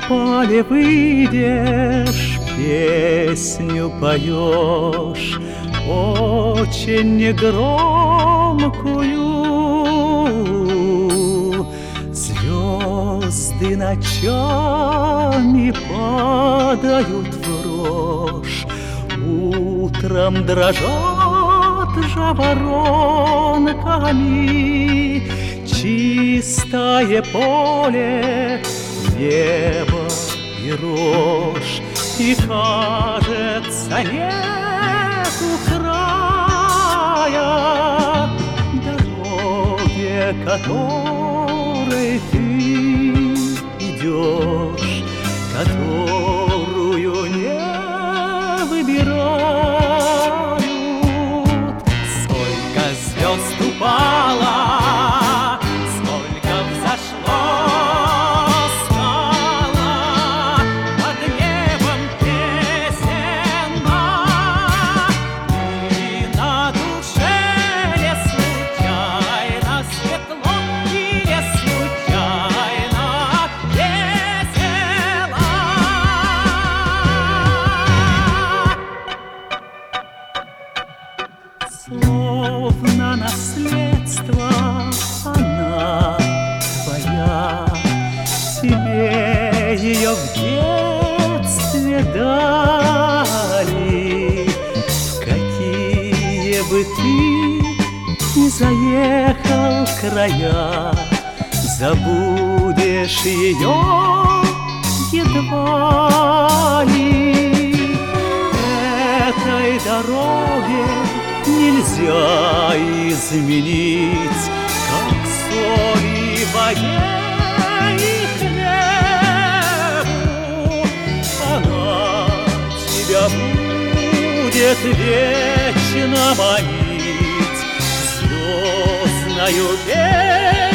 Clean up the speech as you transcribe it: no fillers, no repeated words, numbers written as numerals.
поле выйдешь, песню поешь, очень негромкую. Звезды ночами падают в рожь, утром дрожат жаворонками. Чистое поле, небо и рожь, и, кажется, нету края дороге, которой ты идешь, которую не выбирают. Сколько звезд упало, словно наследство она твоя, тебе ее в детстве дали. Какие бы ты ни заехал края, забудешь ее едва ли. Этой дороге нельзя изменить, как соли в воде и хлебу. Она тебя будет вечно манить звездною песней.